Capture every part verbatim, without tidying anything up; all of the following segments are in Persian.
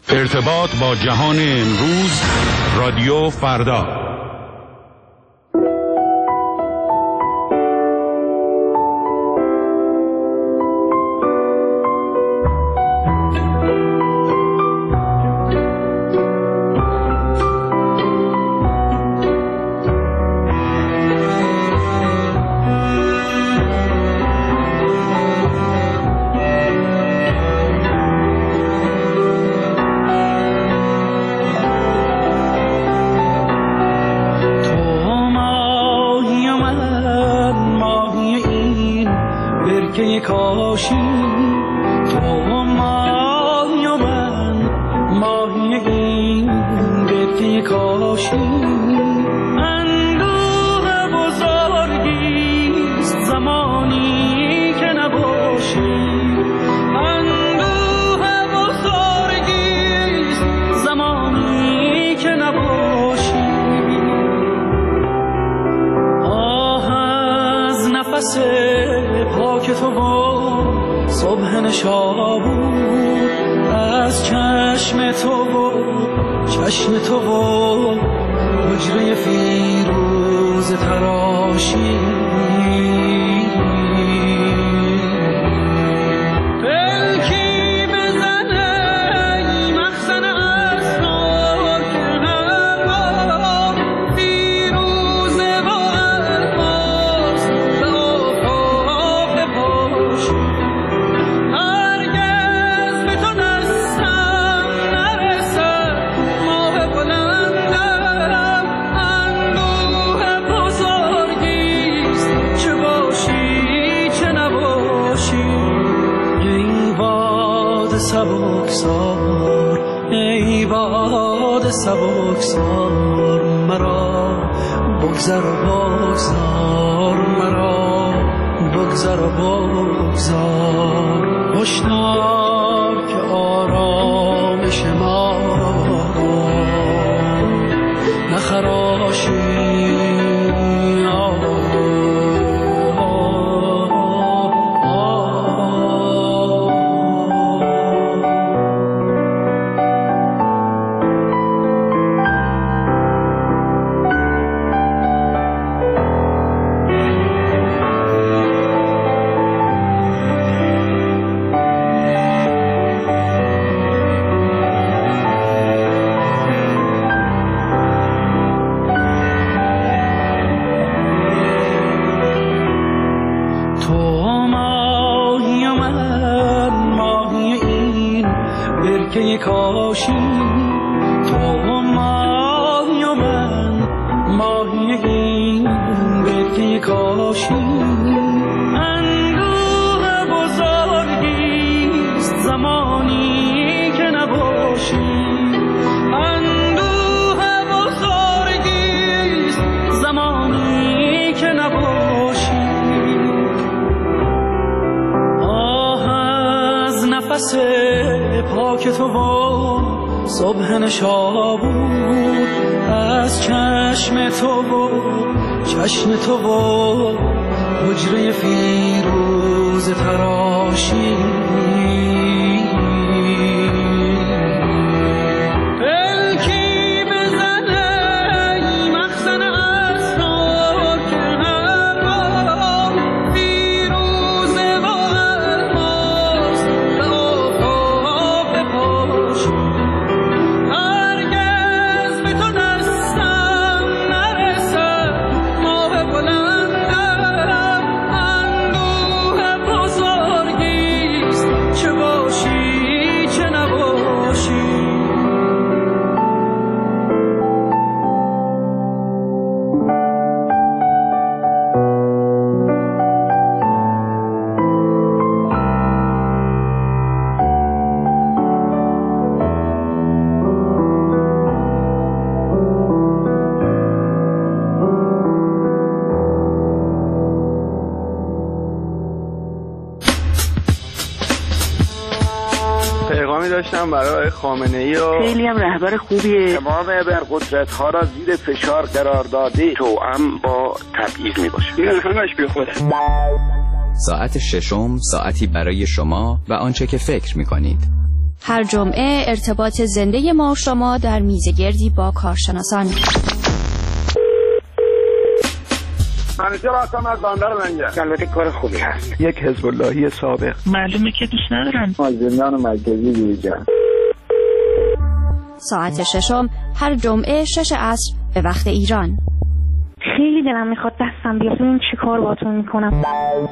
ارتباط با جهان امروز، رادیو فردا. داشتم برای خامنه‌ای و خیلی هم رهبر خوبیه. تمام ابرقدرت‌ها را زیر فشار قرار داده توأم با تبعیض میباشه. این همش بی خوده. ساعت ششم، ساعتی برای شما و آنچه که فکر میکنید. هر جمعه ارتباط زنده ما و شما در میزگردی با کارشناسان. منیجر هستم از بندر منجر. البته کار خوبی هست. یک حزب اللهی سابق. معلومه که دوست ندارن. از زندان مرکزی بیرون. ساعت ششم هر جمعه شش عصر به وقت ایران. خیلی دلم میخواد دستم بیاد ببینم چی کار باتون میکنم.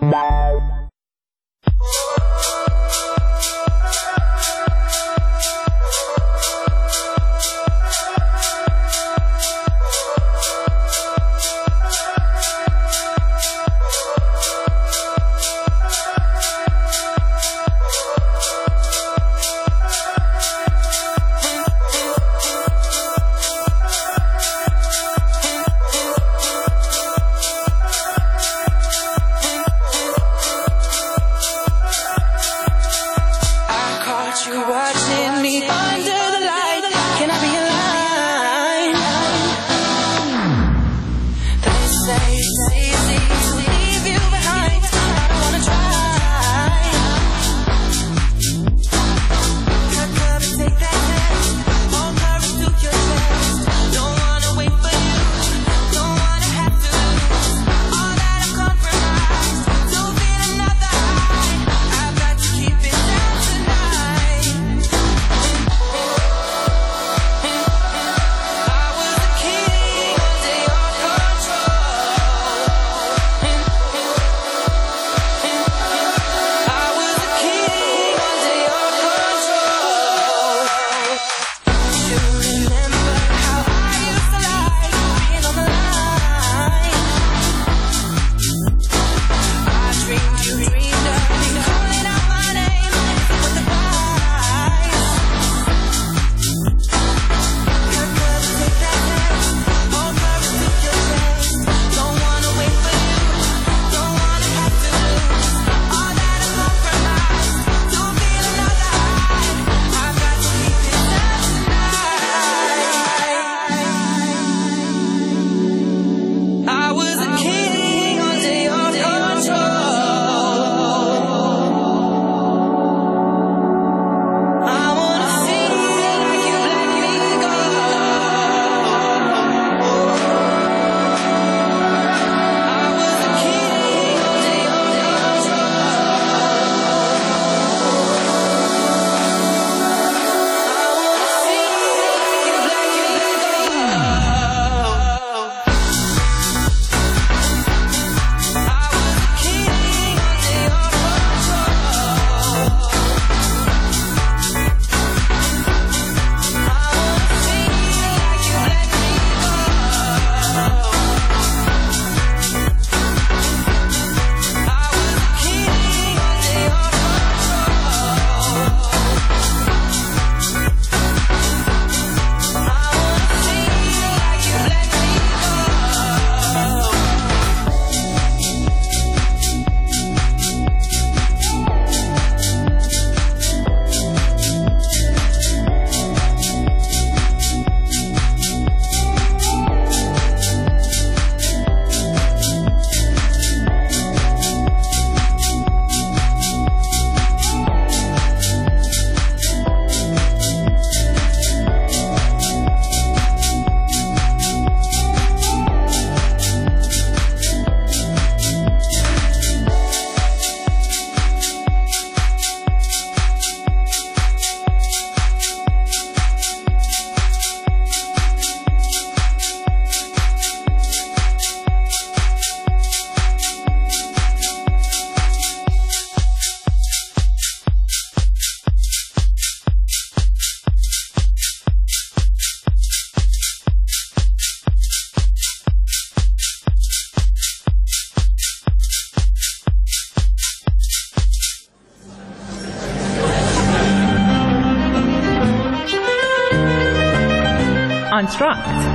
آنتراکت.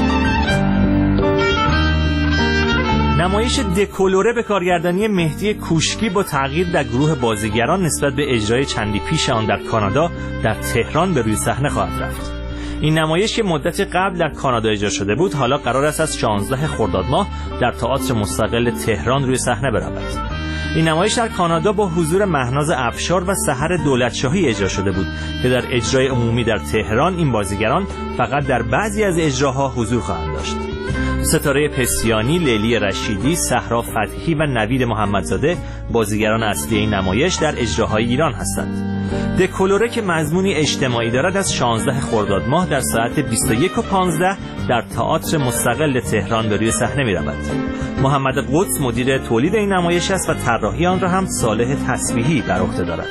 نمایش دکولوره به کارگردانی مهدی کوشکی با تغییر در گروه بازیگران نسبت به اجرای چندی پیش آن در کانادا در تهران به روی صحنه خواهد رفت. این نمایش که مدت قبل در کانادا اجرا شده بود حالا قرار است از شانزده خرداد ماه در تئاتر مستقل تهران روی صحنه برود. این نمایش در کانادا با حضور مهناز افشار و سحر دولتشاهی اجرا شده بود که در اجرای عمومی در تهران این بازیگران فقط در بعضی از اجراها حضور خواهند داشت. ستاره پسیانی، لیلی رشیدی، صحرا فتحی و نوید محمدزاده بازیگران اصلی این نمایش در اجراهای ایران هستند. دکولوره که مضمونی اجتماعی دارد از شانزده خرداد ماه در ساعت بیست و یک و پانزده در تئاتر مستقل تهران به روی صحنه می رود. محمد قدس مدیر تولید این نمایش است و طراحی آن را هم صالح تسبیحی بر عهده دارد.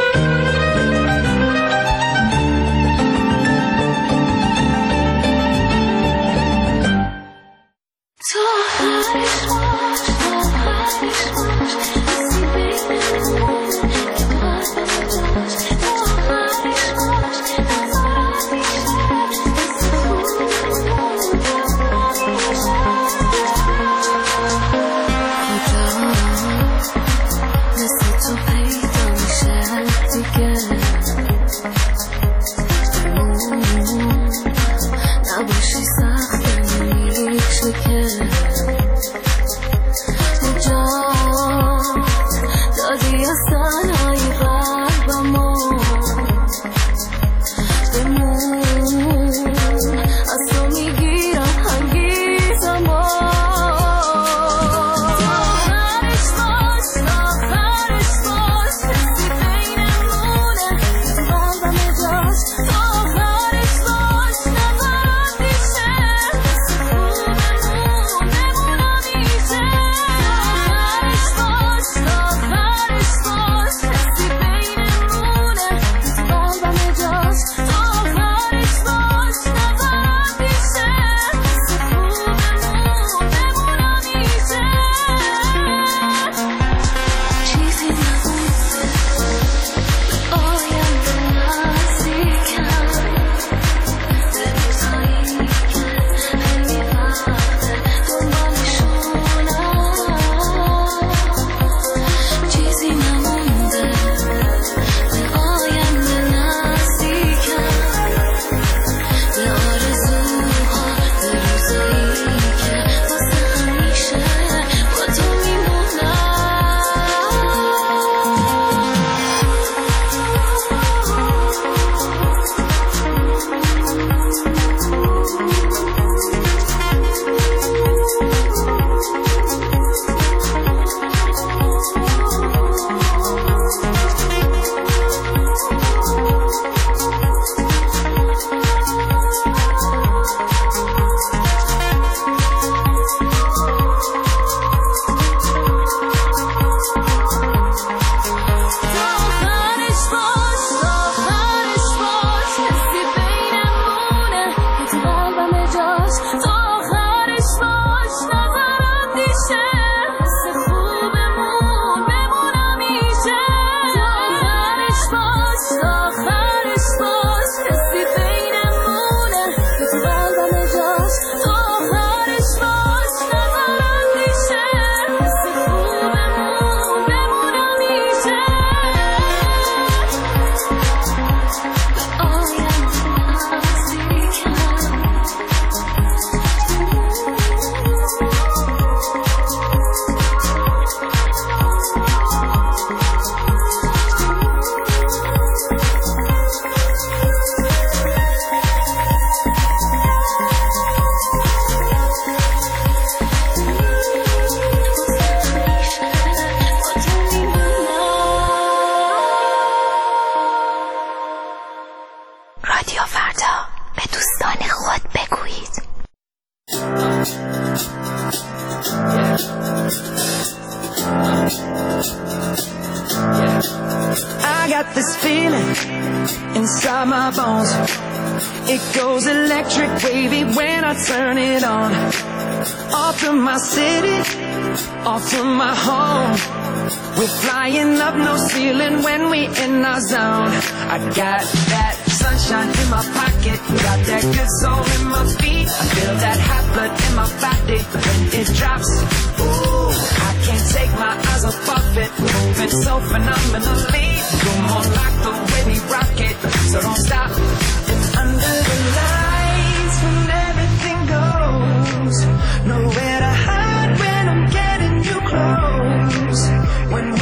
This feeling inside my bones, it goes electric wavy when I turn it on. Off from my city, off from my home, we're flying up no ceiling when we in our zone. I got that sunshine in my pocket, got that good soul in my feet. I feel that hot blood in my body when it drops. Ooh, I can't take my eyes off of it, moving so phenomenally. Come on, like the way we rock it, so don't stop. And under the lights when everything goes, nowhere to hide when I'm getting you close. When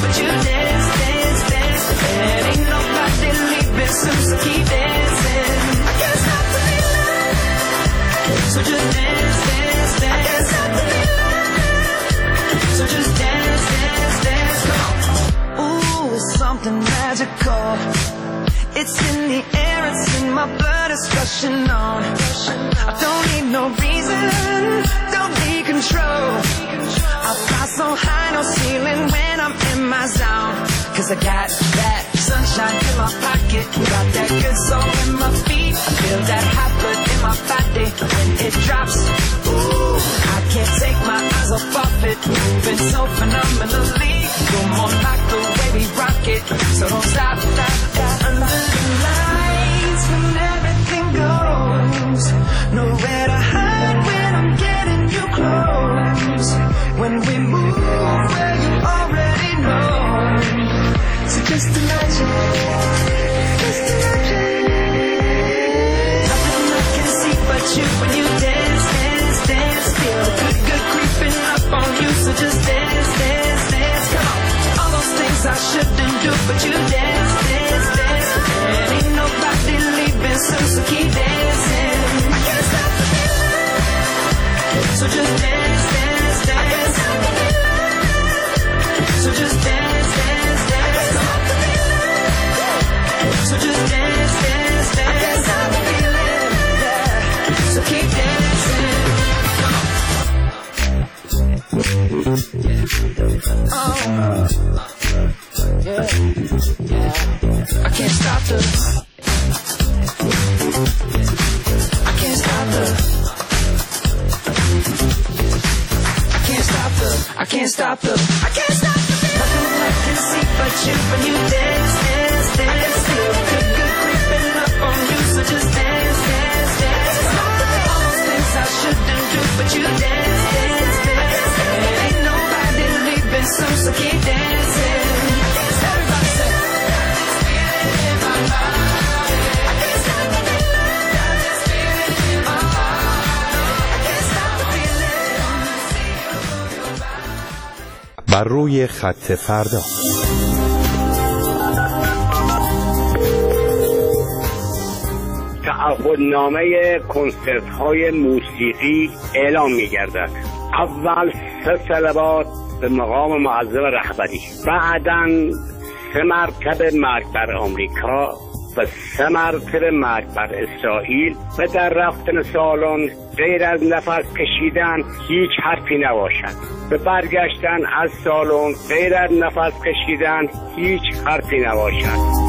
but you dance, dance, dance. And ain't nobody leaving soon, so keep dancing. I can't stop the feeling, so just dance, dance, dance. I can't stop the feeling, so just dance, dance, dance. Come on. Ooh, it's something magical. It's in the air, it's in my blood, it's rushing on. I don't need no reason, don't need control. I fly so high, no ceiling when I'm in my zone. Cause I got that sunshine in my pocket, got that good soul in my feet. I feel that hot blood in my body when it drops. Ooh, I can't take my eyes off of it, moving so phenomenally. Come on, like the way we rock it, so don't stop, stop, stop. Under the lights when everything goes, nowhere to hide when I'm getting you close. When we move where you already know, so just imagine, just imagine. Nothing I can see but you when you dance, dance, dance. Feel the good, good creeping up on you, so just dance, dance, dance. Come on, all those things I shouldn't do, but you dance, dance, dance. And ain't nobody leaving soon, so keep dancing. I can't stop the feeling, so just dance, dance, dance. I can't stop the feeling, so just dance, dance, dance. I can't stop the feeling, so just dance, dance, dance. I can't stop the feeling, yeah. So keep dancing. Oh, yeah, yeah. I can't stop the. I can't stop the. I can't stop the. I can't stop the. I can't stop the. Nothing I can see but you when you dance, dance, dance. Feel good, good creeping up on you, so just dance, dance, dance. All those things I shouldn't do, but you dance, dance, dance. Ain't nobody leaving soon, so keep dancing. Everybody say, got this feeling in my body. I can't stop the feeling. Got this feeling in my heart. I can't stop the feeling. بر روی خط فردا. تعهدنامه کنسرت های موسیقی اعلام می گردد. اول سه صلوات به مقام معظم رهبری، بعداً سه مرتبه مرگ بر آمریکا و سه مرتبه مرگ بر اسرائیل و در رفتن سالن غیر از نفس کشیدن هیچ حرفی نباشد. به برگشتن از سالن غیر از نفس کشیدن هیچ حرفی نباشد.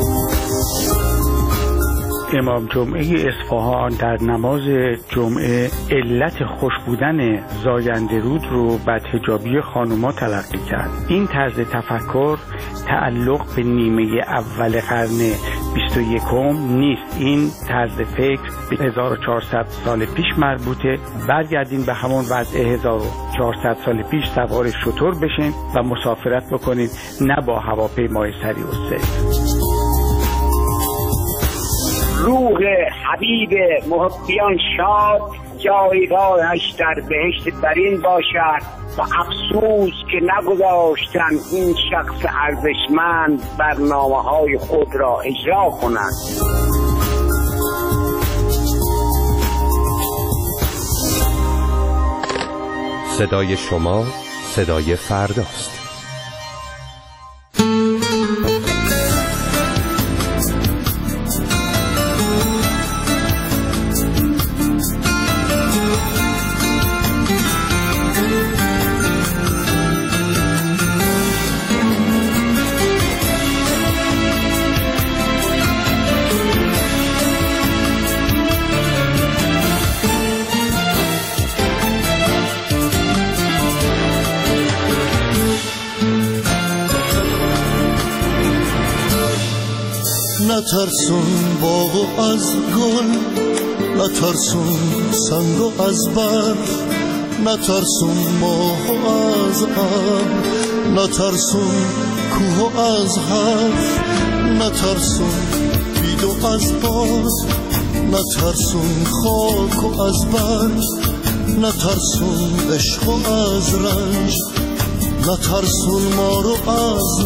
امام جمعه اصفهان در نماز جمعه علت خوش بودن زاینده رود رو بد حجابی خانوما تلقی کرد. این طرز تفکر تعلق به نیمه اول قرن بیست و یکم نیست. این طرز فکر به هزار و چهارصد سال پیش مربوطه. برگردین به همون وضع هزار و چهارصد سال پیش، سوار شتر بشین و مسافرت بکنین، نه با هواپیمای سریع السیر. روح حبیب محبیان شاد، جایگاهش در بهشت برین باشد و افسوس که نگذاشتند این شخص ارزشمند برنامه های خود را اجرا کنند. صدای شما صدای فرداست. نترسون باغ از گل، نترسون سنگ از برف، نترسون ماه از ابر، نترسون کوه از حرف، نترسون بید از باد، نترسون خاک از برف، نترسون عشق از رنج، نترسون ما رو از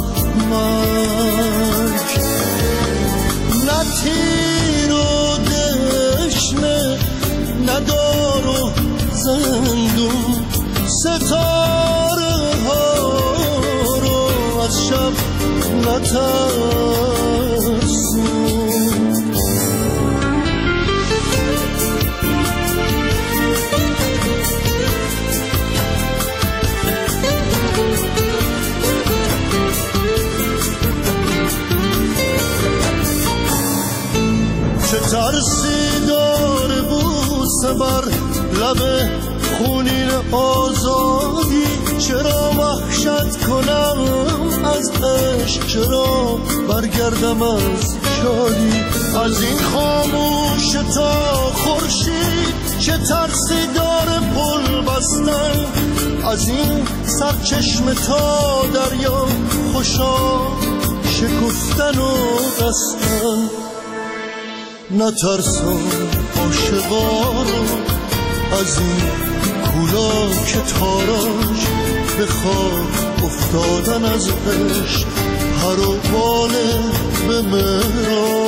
مرگ، نه تیر و دشنه نه دار و زندون، ستاره ها رو از شب نترسون. چه ترسی داره بوسه بر لب خونین آزادی، چرا وحشت کنم از عشق، چرا برگردم از شادی، از این خاموش تا خورشید چه ترسی داره پل بستن، از این سرچشمه تا دریا خوشا شکفتن و بستن. نترسان عاشقا رو از این کولا که تاراج به خاک افتادن از عشق، هر و باله به مراج،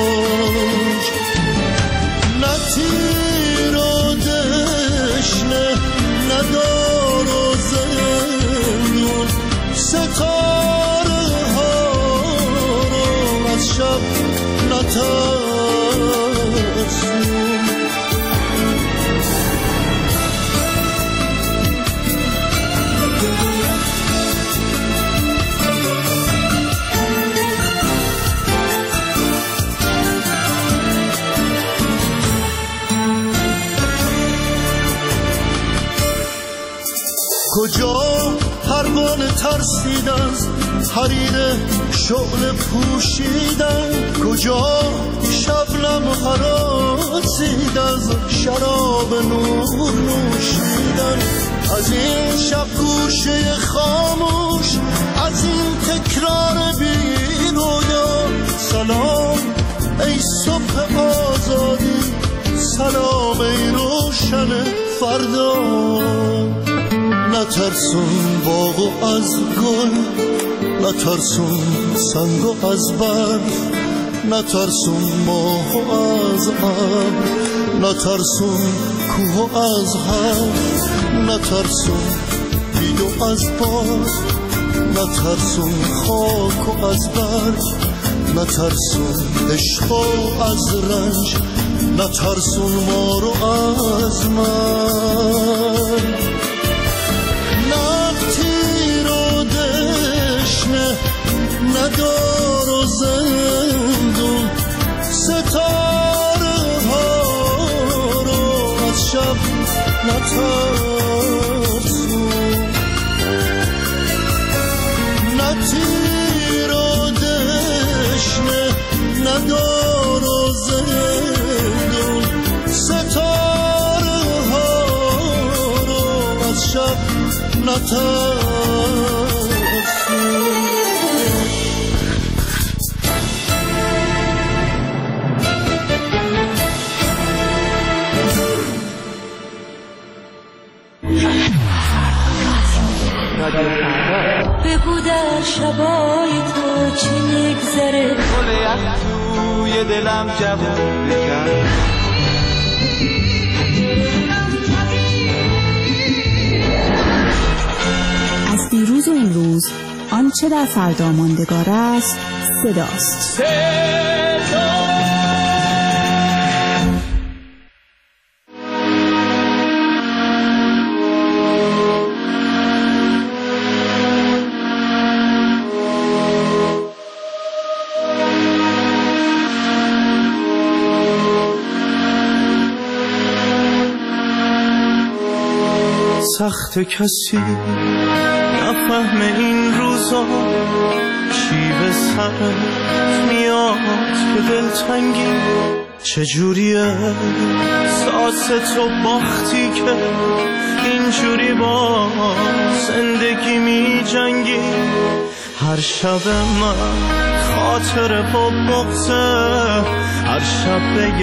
نه تیر و دشنه نه دار و زندون، ستاره ها رو از شب نترسون. کجا پروانه ترسید از حریر شعله پوشیدن، کجا شبنم هراسید از شراب نور نوشیدن، از این شب گوشه خاموش، از این تکرار بی رویا، سلام ای صبح آزادی، سلام ای روشن فردا. نترسون باغ از گل، نترسون سنگ از برف، نترسون ماه از ابر، نترسون کوه از حرف، نترسون بید از باد، نترسون خاک از برف، نترسون عشق از رنج، نترسون ما رو از مرگ. ندار و زندون، ستاره ها رو از شب نترسون، نه تیر و دشنه ندار و زندون، ستاره ها رو از شب نترسون. بگو در شبای تو چی نگذره، گل یخ توی دلم جوون بکن، از دیروز و امروز آنچه در فردا ماندگار است صداست. سخت کسی نفهم این روزا، چی به سرت میاد که دلتنگی، چجوریه ساس تو باختی که اینجوری با زندگی می جنگی. هر شب من خاطر با بغضه، هر شب به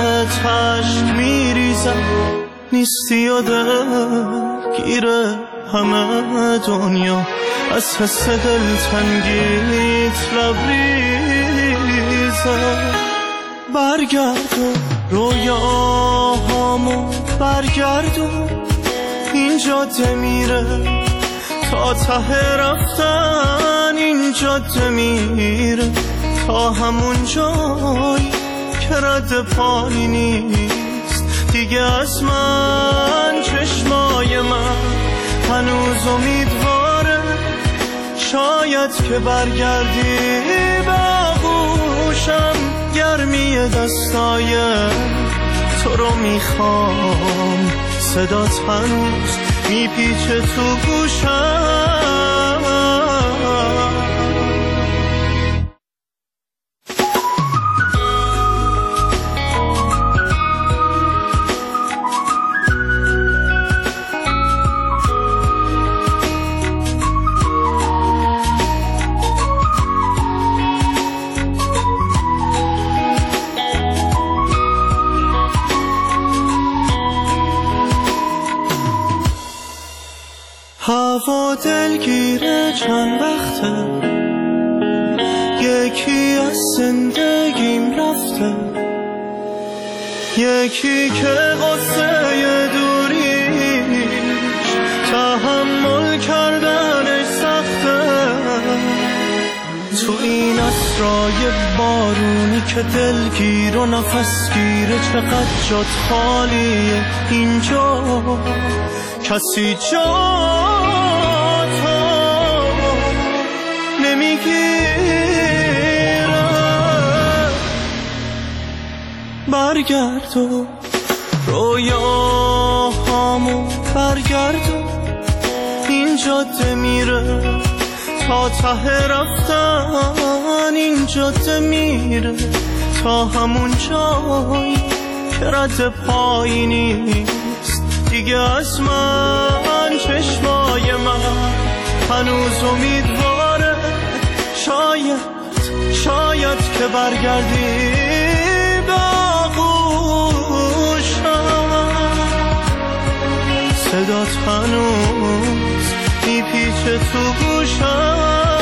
یادت عشق می ریزم، نیستی یاده گیره همه دنیا از حس دلتنگیت لبریزه. برگردون رویاهامو برگردون، این جاده میره تا ته رفتن، این جاده میره تا همون جایی که رد پایی نیست دیگه از من. چشمای من هنوز امیدواره، شاید که برگردی بغوشم. گرمی دستای تو رو میخوام، صدات هنوز میپیچه تو گوشم. هوا دلگیره چند وقته، یکی از زندگیم رفته، یکی که قصه دوریش تحمل کردنش سخته. تو این اسرای بارونی که دلگیر و نفس گیره، چقدر جات خالیه اینجا، کسی جا برگردو رویاهامو برگردو، این جاده میره تا ته رفتن، این جاده میره تا همون جایی که رد پایی نیست دیگه از من. چشمای من هنوز امیدواره، شاید شاید که برگردی صدات هنوز میپیچه تو گوشم.